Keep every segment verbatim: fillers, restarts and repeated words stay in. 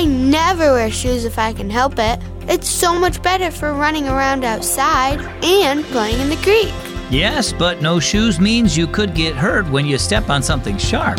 I never wear shoes if I can help it. It's so much better for running around outside and playing in the creek. Yes, but no shoes means you could get hurt when you step on something sharp.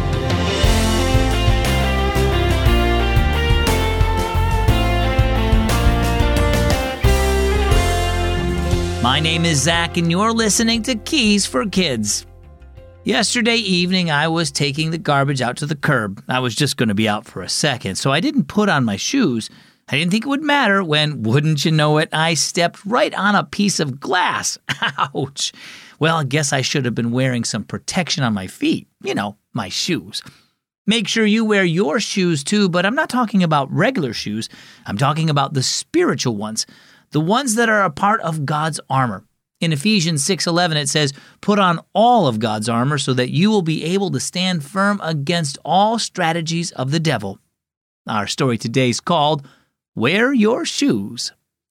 My name is Zach, and you're listening to Keys for Kids. Yesterday evening, I was taking the garbage out to the curb. I was just going to be out for a second, so I didn't put on my shoes. I didn't think it would matter when, wouldn't you know it, I stepped right on a piece of glass. Ouch. Well, I guess I should have been wearing some protection on my feet. You know, my shoes. Make sure you wear your shoes too, but I'm not talking about regular shoes. I'm talking about the spiritual ones, the ones that are a part of God's armor. In Ephesians six eleven, it says, "Put on all of God's armor so that you will be able to stand firm against all strategies of the devil." Our story today is called, Wear Your Shoes.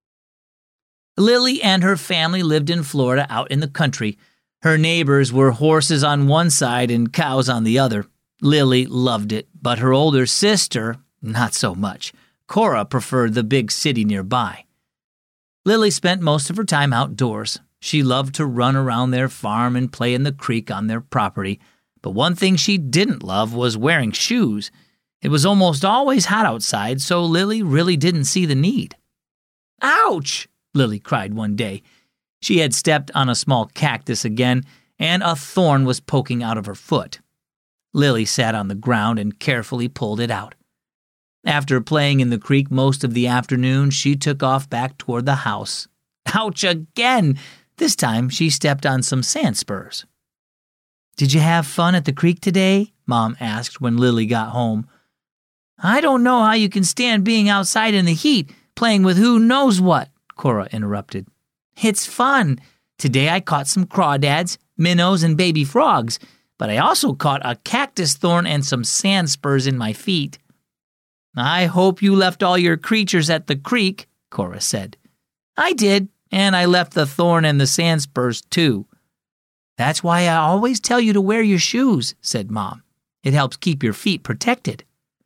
Lily and her family lived in Florida out in the country. Her neighbors were horses on one side and cows on the other. Lily loved it, but her older sister, not so much. Cora preferred the big city nearby. Lily spent most of her time outdoors. She loved to run around their farm and play in the creek on their property. But one thing she didn't love was wearing shoes. It was almost always hot outside, so Lily really didn't see the need. "Ouch!" Lily cried one day. She had stepped on a small cactus again, and a thorn was poking out of her foot. Lily sat on the ground and carefully pulled it out. After playing in the creek most of the afternoon, she took off back toward the house. Ouch again! This time she stepped on some sand spurs. "Did you have fun at the creek today?" Mom asked when Lily got home. "I don't know how you can stand being outside in the heat, playing with who knows what," Cora interrupted. "It's fun. Today I caught some crawdads, minnows, and baby frogs, but I also caught a cactus thorn and some sand spurs in my feet." "I hope you left all your creatures at the creek," Cora said. "I did, and I left the thorn and the sand spurs too." "That's why I always tell you to wear your shoes," said Mom. "It helps keep your feet protected."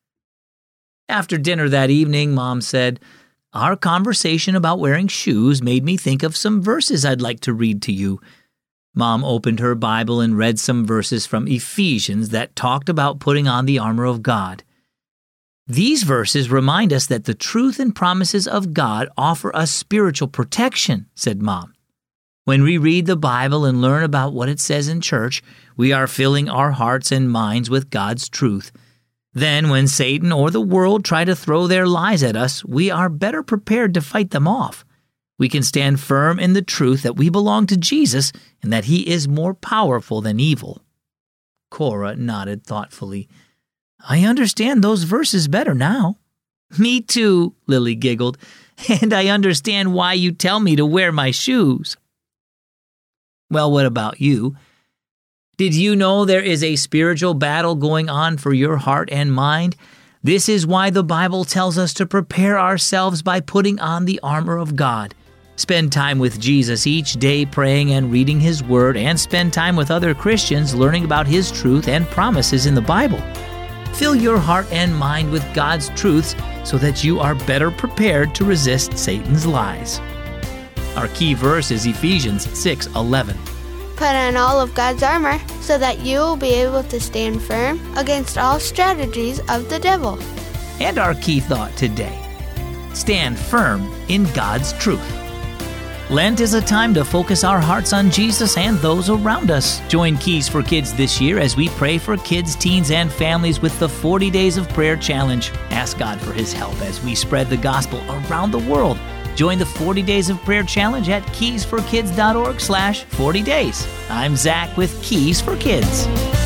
After dinner that evening, Mom said, "Our conversation about wearing shoes made me think of some verses I'd like to read to you." Mom opened her Bible and read some verses from Ephesians that talked about putting on the armor of God. These verses remind us that the truth and promises of God offer us spiritual protection, said Mom. When we read the Bible and learn about what it says in church, we are filling our hearts and minds with God's truth. Then, when Satan or the world try to throw their lies at us, we are better prepared to fight them off. We can stand firm in the truth that we belong to Jesus and that He is more powerful than evil. Cora nodded thoughtfully. "I understand those verses better now." "Me too," Lily giggled, "and I understand why you tell me to wear my shoes." Well, what about you? Did you know there is a spiritual battle going on for your heart and mind? This is why the Bible tells us to prepare ourselves by putting on the armor of God. Spend time with Jesus each day praying and reading His Word, and spend time with other Christians learning about His truth and promises in the Bible. Fill your heart and mind with God's truths so that you are better prepared to resist Satan's lies. Our key verse is Ephesians six eleven. Put on all of God's armor so that you will be able to stand firm against all strategies of the devil. And our key thought today: stand firm in God's truth. Lent is a time to focus our hearts on Jesus and those around us. Join Keys for Kids this year as we pray for kids, teens, and families with the forty Days of Prayer Challenge. Ask God for His help as we spread the gospel around the world. Join the forty Days of Prayer Challenge at keys for kids dot org slash forty days. I'm Zach with Keys for Kids.